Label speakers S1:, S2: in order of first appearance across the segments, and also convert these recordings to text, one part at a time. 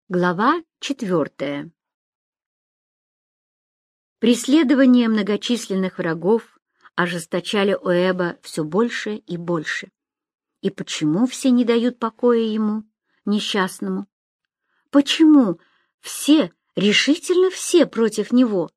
S1: Глава 4. Преследования многочисленных врагов ожесточали Оэба все больше и больше. И почему все не дают покоя ему, несчастному? Почему все, решительно все против него?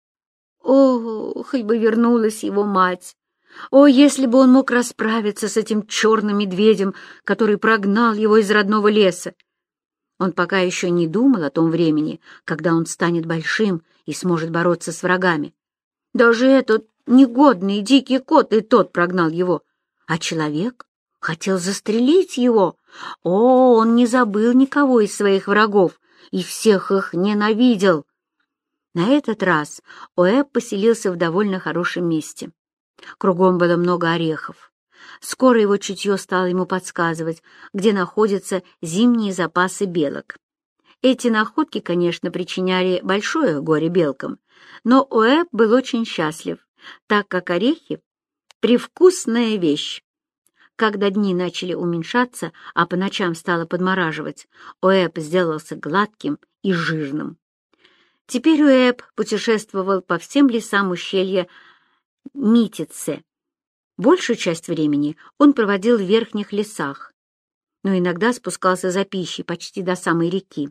S1: О, хоть бы вернулась его мать! О, если бы он мог расправиться с этим черным медведем, который прогнал его из родного леса! Он пока еще не думал о том времени, когда он станет большим и сможет бороться с врагами. Даже этот негодный дикий кот и тот прогнал его, а человек хотел застрелить его. О, он не забыл никого из своих врагов и всех их ненавидел. На этот раз Оэб поселился в довольно хорошем месте. Кругом было много орехов. Скоро его чутье стало ему подсказывать, где находятся зимние запасы белок. Эти находки, конечно, причиняли большое горе белкам, но Оэб был очень счастлив, так как орехи — привкусная вещь. Когда дни начали уменьшаться, а по ночам стало подмораживать, Оэб сделался гладким и жирным. Теперь Оэб путешествовал по всем лесам ущелья Митице. Большую часть времени он проводил в верхних лесах, но иногда спускался за пищей почти до самой реки.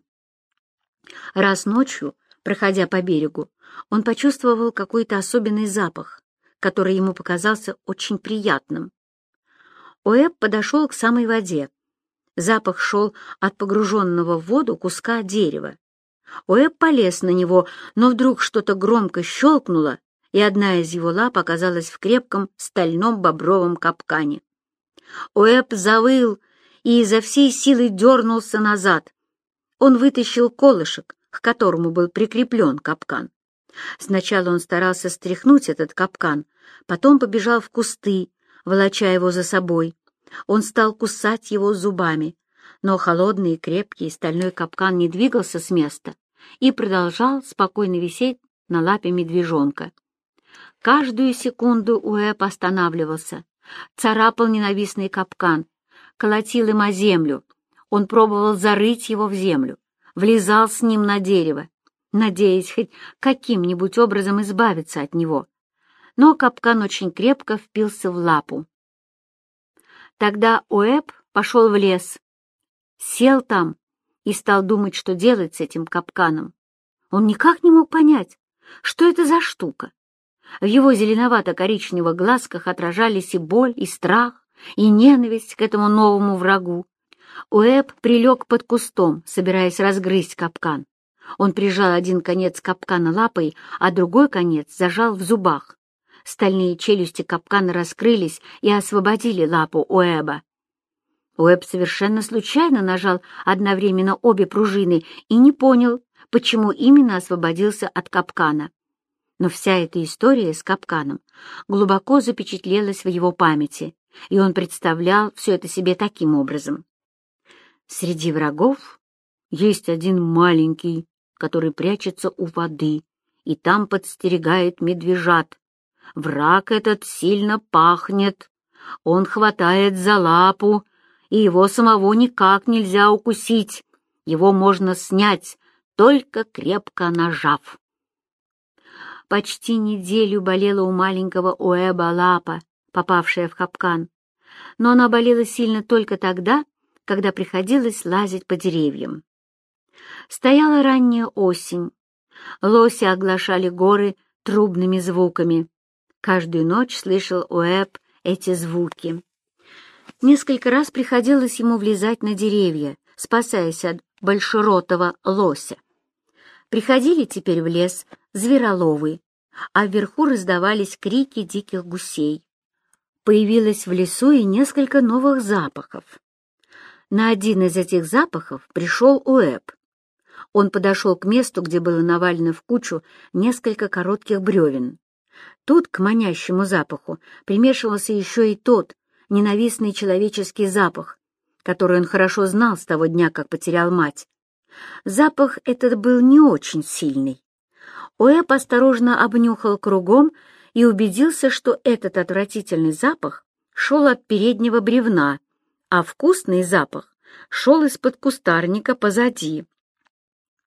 S1: Раз ночью, проходя по берегу, он почувствовал какой-то особенный запах, который ему показался очень приятным. Оэб подошел к самой воде. Запах шел от погруженного в воду куска дерева. Оэб полез на него, но вдруг что-то громко щелкнуло, и одна из его лап оказалась в крепком стальном бобровом капкане. Оэб завыл и изо всей силы дернулся назад. Он вытащил колышек, к которому был прикреплен капкан. Сначала он старался стряхнуть этот капкан, потом побежал в кусты, волоча его за собой. Он стал кусать его зубами, но холодный и крепкий стальной капкан не двигался с места и продолжал спокойно висеть на лапе медвежонка. Каждую секунду Оэб останавливался, царапал ненавистный капкан, колотил им о землю. Он пробовал зарыть его в землю, влезал с ним на дерево, надеясь хоть каким-нибудь образом избавиться от него. Но капкан очень крепко впился в лапу. Тогда Оэб пошел в лес, сел там и стал думать, что делать с этим капканом. Он никак не мог понять, что это за штука. В его зеленовато-коричневых глазках отражались и боль, и страх, и ненависть к этому новому врагу. Оэб прилег под кустом, собираясь разгрызть капкан. Он прижал один конец капкана лапой, а другой конец зажал в зубах. Стальные челюсти капкана раскрылись и освободили лапу Оэба. Оэб совершенно случайно нажал одновременно обе пружины и не понял, почему именно освободился от капкана. Но вся эта история с капканом глубоко запечатлелась в его памяти, и он представлял все это себе таким образом. Среди врагов есть один маленький, который прячется у воды, и там подстерегает медвежат. Враг этот сильно пахнет, он хватает за лапу, и его самого никак нельзя укусить, его можно снять, только крепко нажав. Почти неделю болела у маленького Оэба лапа, попавшая в капкан, но она болела сильно только тогда, когда приходилось лазить по деревьям. Стояла ранняя осень, лоси оглашали горы трубными звуками. Каждую ночь слышал Оэб эти звуки. Несколько раз приходилось ему влезать на деревья, спасаясь от большеротого лося. Приходили теперь в лес звероловы, а вверху раздавались крики диких гусей. Появилось в лесу и несколько новых запахов. На один из этих запахов пришел Оэб. Он подошел к месту, где было навалено в кучу несколько коротких бревен. Тут к манящему запаху примешивался еще и тот ненавистный человеческий запах, который он хорошо знал с того дня, как потерял мать. Запах этот был не очень сильный. Оэб осторожно обнюхал кругом и убедился, что этот отвратительный запах шел от переднего бревна, а вкусный запах шел из-под кустарника позади.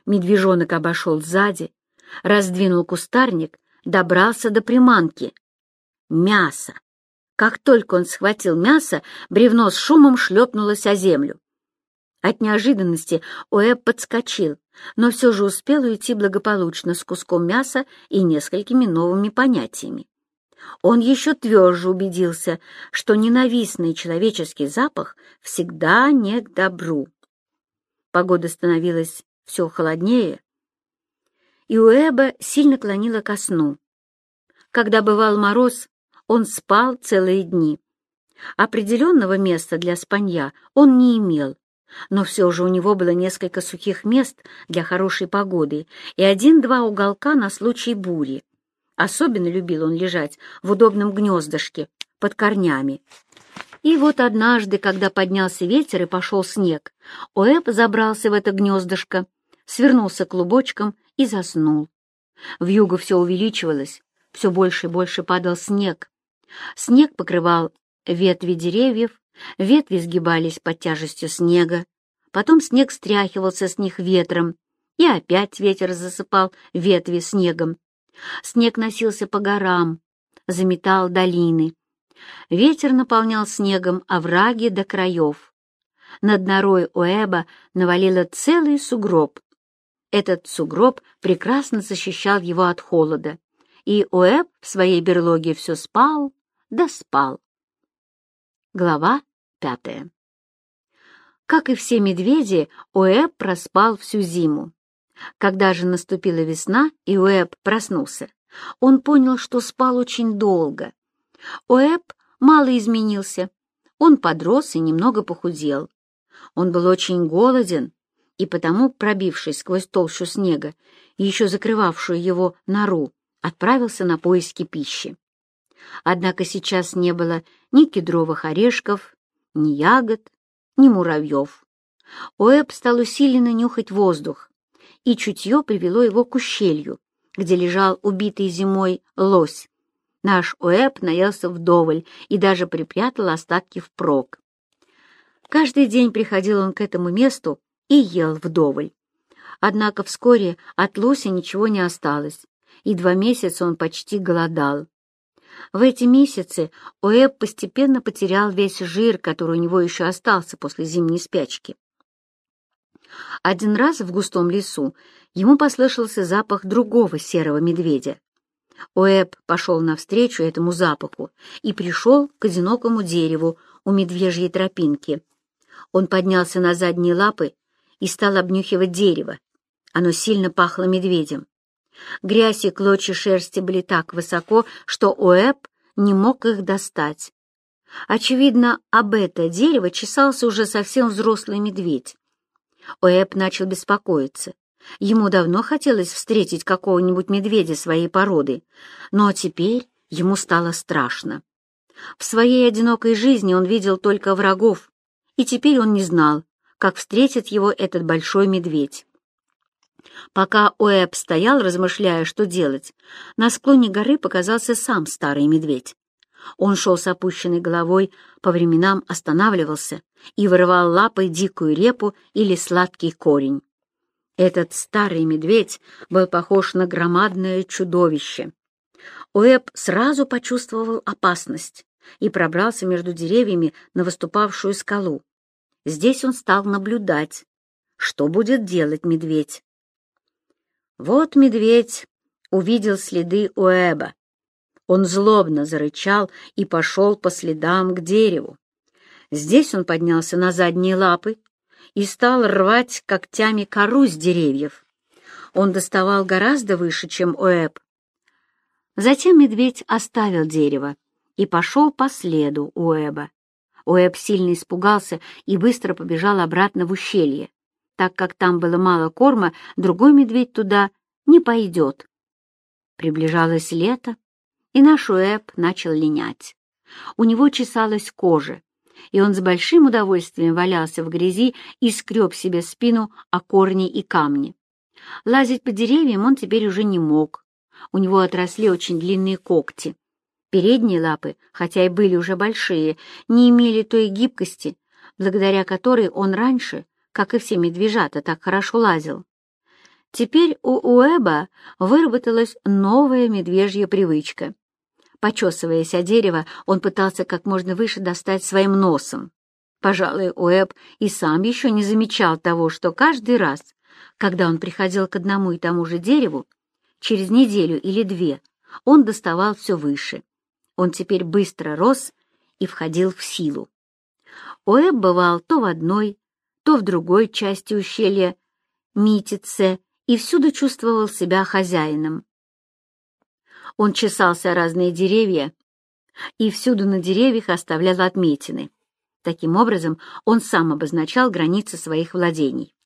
S1: Медвежонок обошел сзади, раздвинул кустарник, добрался до приманки. Мясо! Как только он схватил мясо, бревно с шумом шлепнулось о землю. От неожиданности Уэбб подскочил, но все же успел уйти благополучно с куском мяса и несколькими новыми понятиями. Он еще тверже убедился, что ненавистный человеческий запах всегда не к добру. Погода становилась все холоднее, и Уэбба сильно клонила ко сну. Когда бывал мороз, он спал целые дни. Определенного места для спанья он не имел, но все же у него было несколько сухих мест для хорошей погоды и 1-2 уголка на случай бури. Особенно любил он лежать в удобном гнездышке под корнями. И вот однажды, когда поднялся ветер и пошел снег, Уэбб забрался в это гнездышко, свернулся клубочком и заснул. Вьюга все увеличивалась, все больше и больше падал снег. Снег покрывал ветви деревьев, ветви сгибались под тяжестью снега, потом снег стряхивался с них ветром, и опять ветер засыпал ветви снегом. Снег носился по горам, заметал долины. Ветер наполнял снегом овраги до краев. Над норой Уэбба навалило целый сугроб. Этот сугроб прекрасно защищал его от холода, и Уэбб в своей берлоге все спал да спал. Глава 5. Как и все медведи, Уэбб проспал всю зиму. Когда же наступила весна, и Уэбб проснулся, он понял, что спал очень долго. Уэбб мало изменился. Он подрос и немного похудел. Он был очень голоден, и потому, пробившись сквозь толщу снега, еще закрывавшую его нору, отправился на поиски пищи. Однако сейчас не было ни кедровых орешков, ни ягод, ни муравьев. Уэбб стал усиленно нюхать воздух, и чутье привело его к ущелью, где лежал убитый зимой лось. Наш Уэбб наелся вдоволь и даже припрятал остатки впрок. Каждый день приходил он к этому месту и ел вдоволь. Однако вскоре от лося ничего не осталось, и 2 месяца он почти голодал. В эти месяцы Уэбб постепенно потерял весь жир, который у него еще остался после зимней спячки. Один раз в густом лесу ему послышался запах другого серого медведя. Уэбб пошел навстречу этому запаху и пришел к одинокому дереву у медвежьей тропинки. Он поднялся на задние лапы и стал обнюхивать дерево. Оно сильно пахло медведем. Грязь и клочья шерсти были так высоко, что Уэбб не мог их достать. Очевидно, об это дерево чесался уже совсем взрослый медведь. Уэбб начал беспокоиться. Ему давно хотелось встретить какого-нибудь медведя своей породы, но теперь ему стало страшно. В своей одинокой жизни он видел только врагов, и теперь он не знал, как встретит его этот большой медведь. Пока Уэбб стоял, размышляя, что делать, на склоне горы показался сам старый медведь. Он шел с опущенной головой, по временам останавливался и вырывал лапой дикую репу или сладкий корень. Этот старый медведь был похож на громадное чудовище. Уэбб сразу почувствовал опасность и пробрался между деревьями на выступавшую скалу. Здесь он стал наблюдать, что будет делать медведь. Вот медведь увидел следы Уэбба. Он злобно зарычал и пошел по следам к дереву. Здесь он поднялся на задние лапы и стал рвать когтями кору с деревьев. Он доставал гораздо выше, чем Уэбб. Затем медведь оставил дерево и пошел по следу Уэбба. Уэбб сильно испугался и быстро побежал обратно в ущелье. Так как там было мало корма, другой медведь туда не пойдет. Приближалось лето, и наш Уэбб начал линять. У него чесалась кожа, и он с большим удовольствием валялся в грязи и скреб себе спину о корни и камни. Лазить по деревьям он теперь уже не мог. У него отросли очень длинные когти. Передние лапы, хотя и были уже большие, не имели той гибкости, благодаря которой он раньше, как и все медвежата, так хорошо лазил. Теперь у Уэба выработалась новая медвежья привычка. Почесываясь о дерево, он пытался как можно выше достать своим носом. Пожалуй, Уэб и сам еще не замечал того, что каждый раз, когда он приходил к одному и тому же дереву, через неделю или две он доставал все выше. Он теперь быстро рос и входил в силу. Уэб бывал то в одной, то в другой части ущелья Митице и всюду чувствовал себя хозяином. Он чесался о разные деревья и всюду на деревьях оставлял отметины. Таким образом, он сам обозначал границы своих владений.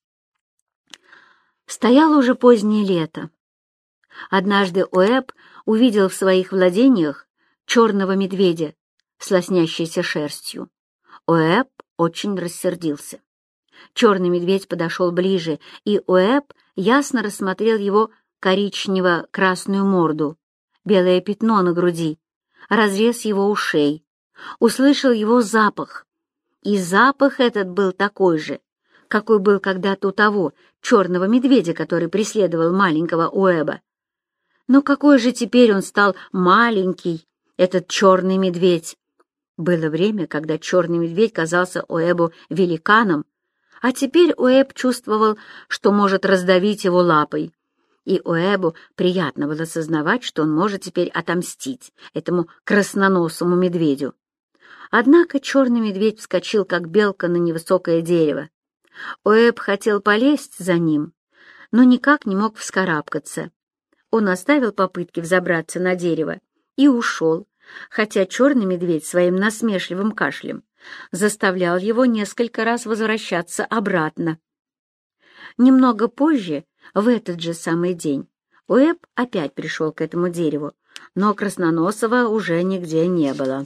S1: Стояло уже позднее лето. Однажды Уэб увидел в своих владениях черного медведя с лоснящейся шерстью. Уэб очень рассердился. Черный медведь подошел ближе, и Уэб ясно рассмотрел его коричнево-красную морду, белое пятно на груди, разрез его ушей, услышал его запах. И запах этот был такой же, какой был когда-то у того черного медведя, который преследовал маленького Уэба. Но какой же теперь он стал маленький, этот черный медведь? Было время, когда черный медведь казался Уэбу великаном, а теперь Уэб чувствовал, что может раздавить его лапой. И Уэбу приятно было сознавать, что он может теперь отомстить этому красноносому медведю. Однако черный медведь вскочил, как белка, на невысокое дерево. Уэб хотел полезть за ним, но никак не мог вскарабкаться. Он оставил попытки взобраться на дерево и ушел, хотя черный медведь своим насмешливым кашлем заставлял его несколько раз возвращаться обратно. Немного позже, в этот же самый день, Уэб опять пришел к этому дереву, но красноносого уже нигде не было.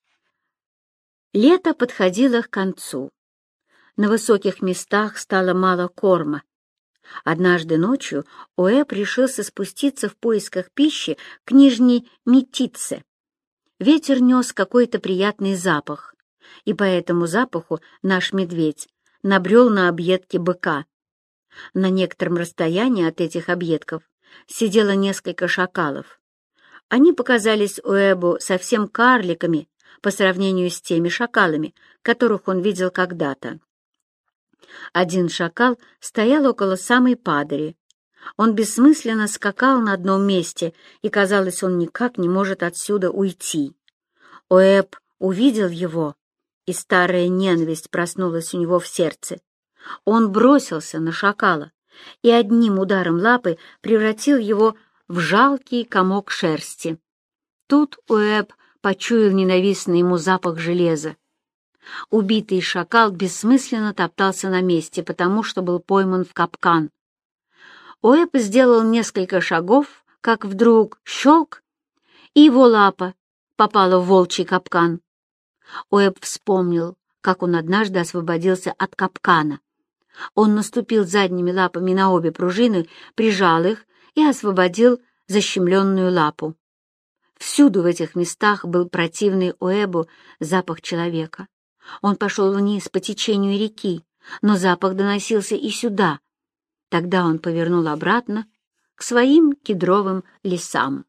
S1: Лето подходило к концу. На высоких местах стало мало корма. Однажды ночью Уэб решился спуститься в поисках пищи к нижней Митице. Ветер нес какой-то приятный запах, и по этому запаху наш медведь набрел на объедки быка. На некотором расстоянии от этих объедков сидело несколько шакалов. Они показались Уэбу совсем карликами по сравнению с теми шакалами, которых он видел когда-то. Один шакал стоял около самой падали. Он бессмысленно скакал на одном месте, и, казалось, он никак не может отсюда уйти. Уэб увидел его, и старая ненависть проснулась у него в сердце. Он бросился на шакала и одним ударом лапы превратил его в жалкий комок шерсти. Тут Уэб почуял ненавистный ему запах железа. Убитый шакал бессмысленно топтался на месте, потому что был пойман в капкан. Уэб сделал несколько шагов, как вдруг щелк, и его лапа попала в волчий капкан. Уэб вспомнил, как он однажды освободился от капкана. Он наступил задними лапами на обе пружины, прижал их и освободил защемленную лапу. Всюду в этих местах был противный Уэбу запах человека. Он пошел вниз по течению реки, но запах доносился и сюда. Тогда он повернул обратно к своим кедровым лесам.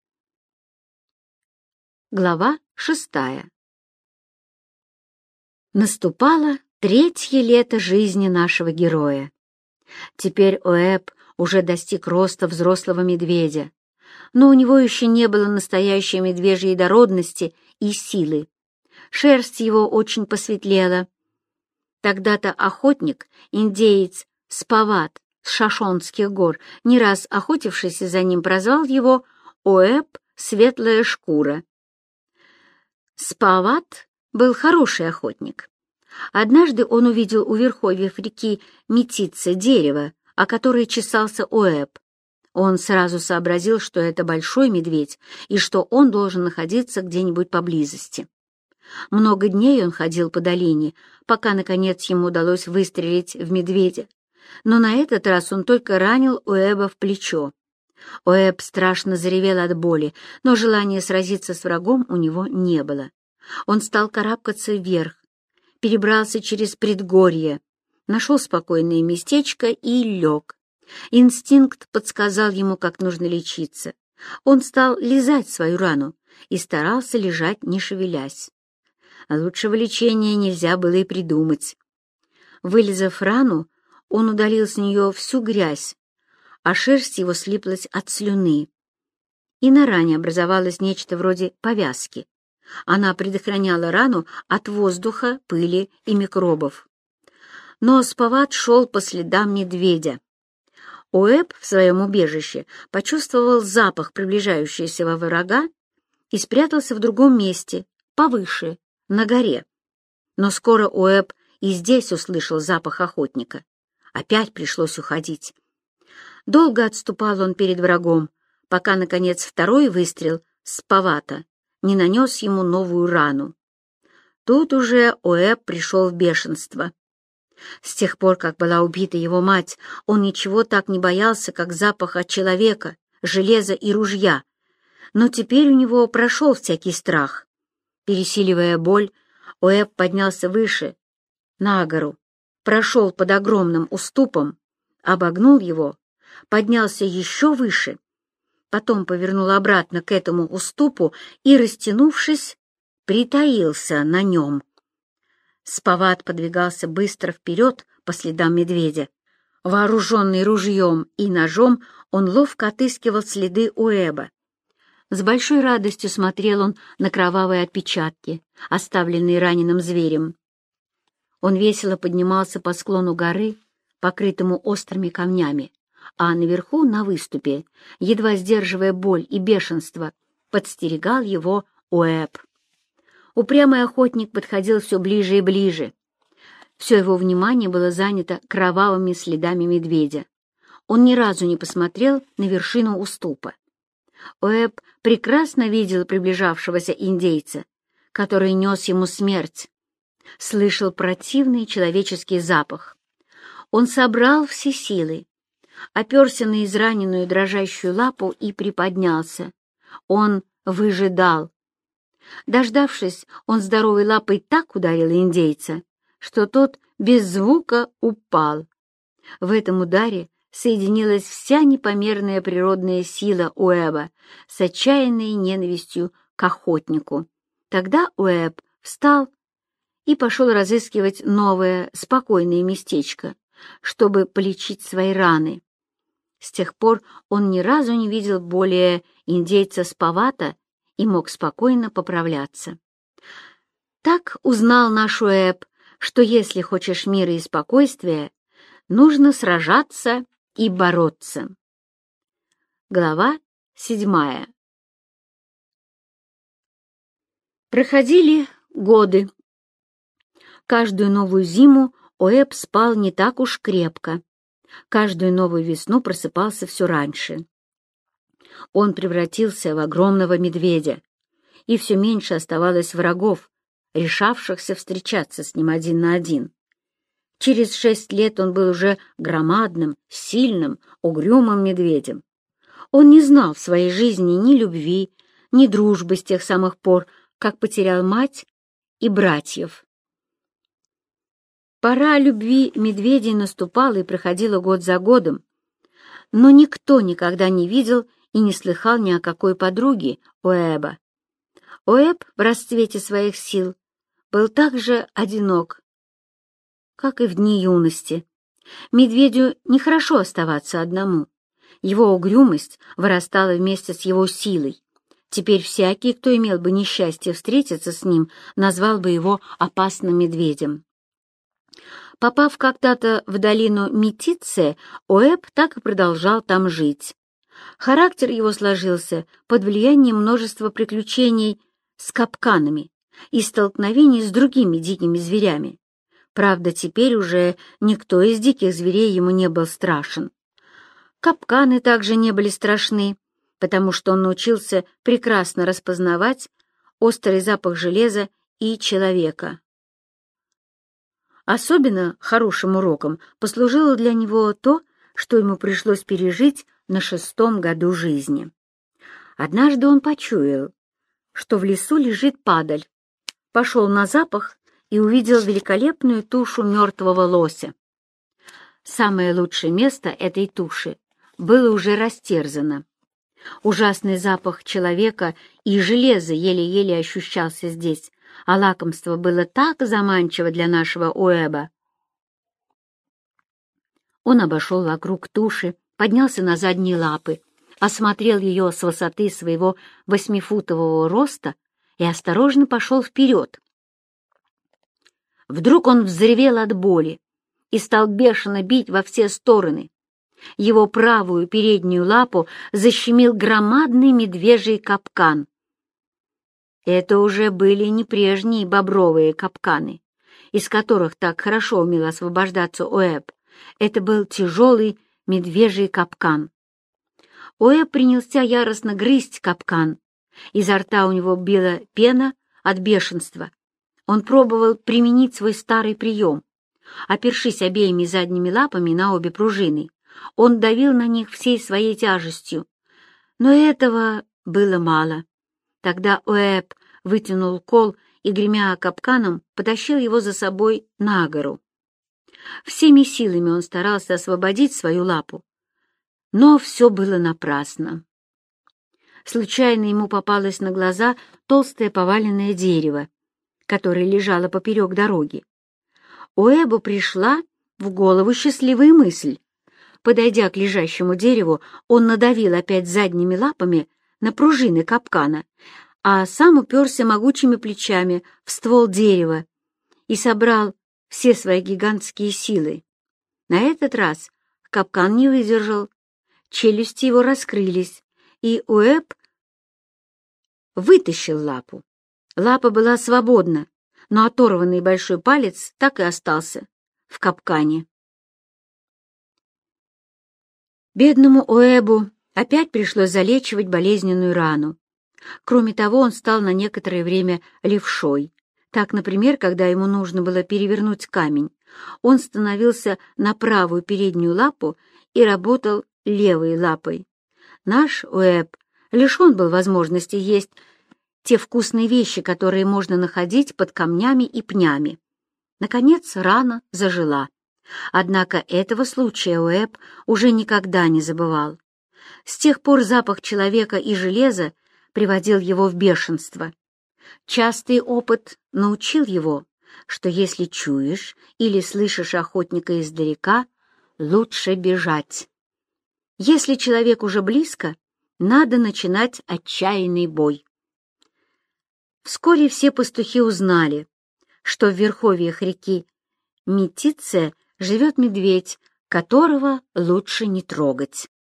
S1: Глава 6. Наступало третье лето жизни нашего героя. Теперь Уэб уже достиг роста взрослого медведя, но у него еще не было настоящей медвежьей дородности и силы. Шерсть его очень посветлела. Тогда-то охотник, индеец Спават с Шашонских гор, не раз охотившийся за ним, прозвал его Уэб «Светлая шкура». Спават был хороший охотник. Однажды он увидел у верховьев реки Митице дерево, о которое чесался Уэб. Он сразу сообразил, что это большой медведь и что он должен находиться где-нибудь поблизости. Много дней он ходил по долине, пока, наконец, ему удалось выстрелить в медведя. Но на этот раз он только ранил Уэба в плечо. Уэб страшно заревел от боли, но желания сразиться с врагом у него не было. Он стал карабкаться вверх, перебрался через предгорье, нашел спокойное местечко и лег. Инстинкт подсказал ему, как нужно лечиться. Он стал лизать свою рану и старался лежать, не шевелясь. Лучшего лечения нельзя было и придумать. Вылизав рану, он удалил с нее всю грязь, а шерсть его слиплась от слюны. И на ране образовалось нечто вроде повязки. Она предохраняла рану от воздуха, пыли и микробов. Но Спават шел по следам медведя. Оэб в своем убежище почувствовал запах приближающегося врага и спрятался в другом месте, повыше, на горе. Но скоро Оэб и здесь услышал запах охотника. Опять пришлось уходить. Долго отступал он перед врагом, пока, наконец, второй выстрел Спавата не нанес ему новую рану. Тут уже Оэб пришел в бешенство. С тех пор, как была убита его мать, он ничего так не боялся, как запаха человека, железа и ружья. Но теперь у него прошел всякий страх. Пересиливая боль, Оэб поднялся выше, на гору, прошел под огромным уступом, обогнул его, поднялся еще выше, потом повернул обратно к этому уступу и, растянувшись, притаился на нем. Спават подвигался быстро вперед по следам медведя. Вооруженный ружьем и ножом, он ловко отыскивал следы Оэба. С большой радостью смотрел он на кровавые отпечатки, оставленные раненым зверем. Он весело поднимался по склону горы, покрытому острыми камнями, а наверху, на выступе, едва сдерживая боль и бешенство, подстерегал его Оэб. Упрямый охотник подходил все ближе и ближе. Все его внимание было занято кровавыми следами медведя. Он ни разу не посмотрел на вершину уступа. Оэб прекрасно видел приближавшегося индейца, который нес ему смерть. Слышал противный человеческий запах. Он собрал все силы, оперся на израненную дрожащую лапу и приподнялся. Он выжидал. Дождавшись, он здоровой лапой так ударил индейца, что тот без звука упал. В этом ударе соединилась вся непомерная природная сила Оэба с отчаянной ненавистью к охотнику. Тогда Оэб встал и пошел разыскивать новое, спокойное местечко, чтобы полечить свои раны. С тех пор он ни разу не видел более индейца Спавата и мог спокойно поправляться. Так узнал наш Оэб, что если хочешь мира и спокойствия, нужно сражаться и бороться. Глава 7. Проходили годы. Каждую новую зиму Оэб спал не так уж крепко. Каждую новую весну просыпался все раньше. Он превратился в огромного медведя, и все меньше оставалось врагов, решавшихся встречаться с ним один на один. Через 6 лет он был уже громадным, сильным, угрюмым медведем. Он не знал в своей жизни ни любви, ни дружбы с тех самых пор, как потерял мать и братьев. Пора любви медведей наступала и проходила год за годом, но никто никогда не видел и не слыхал ни о какой подруге Оэба. Оэб в расцвете своих сил был так же одинок, как и в дни юности. Медведю нехорошо оставаться одному. Его угрюмость вырастала вместе с его силой. Теперь всякий, кто имел бы несчастье встретиться с ним, назвал бы его опасным медведем. Попав когда-то в долину Метице, Оэб так и продолжал там жить. Характер его сложился под влиянием множества приключений с капканами и столкновений с другими дикими зверями. Правда, теперь уже никто из диких зверей ему не был страшен. Капканы также не были страшны, потому что он научился прекрасно распознавать острый запах железа и человека. Особенно хорошим уроком послужило для него то, что ему пришлось пережить на 6-м году жизни. Однажды он почуял, что в лесу лежит падаль, пошел на запах и увидел великолепную тушу мертвого лося. Самое лучшее место этой туши было уже растерзано. Ужасный запах человека и железа еле-еле ощущался здесь, а лакомство было так заманчиво для нашего Уэба. Он обошел вокруг туши, поднялся на задние лапы, осмотрел ее с высоты своего 8-футового роста и осторожно пошел вперед. Вдруг он взревел от боли и стал бешено бить во все стороны. Его правую переднюю лапу защемил громадный медвежий капкан. Это уже были не прежние бобровые капканы, из которых так хорошо умел освобождаться Уэб. Это был тяжелый медвежий капкан. Уэб принялся яростно грызть капкан. Изо рта у него била пена от бешенства. Он пробовал применить свой старый прием. Опершись обеими задними лапами на обе пружины, он давил на них всей своей тяжестью. Но этого было мало. Тогда Уэб вытянул кол и, гремя капканом, потащил его за собой на гору. Всеми силами он старался освободить свою лапу, но все было напрасно. Случайно ему попалось на глаза толстое поваленное дерево, которое лежало поперек дороги. Уэбу пришла в голову счастливая мысль. Подойдя к лежащему дереву, он надавил опять задними лапами на пружины капкана, а сам уперся могучими плечами в ствол дерева и собрал все свои гигантские силы. На этот раз капкан не выдержал, челюсти его раскрылись, и Уэб вытащил лапу. Лапа была свободна, но оторванный большой палец так и остался в капкане. Бедному Уэбу опять пришлось залечивать болезненную рану. Кроме того, он стал на некоторое время левшой. Так, например, когда ему нужно было перевернуть камень, он становился на правую переднюю лапу и работал левой лапой. Наш Уэб лишен был возможности есть те вкусные вещи, которые можно находить под камнями и пнями. Наконец, рана зажила. Однако этого случая Уэб уже никогда не забывал. С тех пор запах человека и железа приводил его в бешенство. Частый опыт научил его, что если чуешь или слышишь охотника издалека, лучше бежать. Если человек уже близко, надо начинать отчаянный бой. Вскоре все пастухи узнали, что в верховьях реки Метице живет медведь, которого лучше не трогать.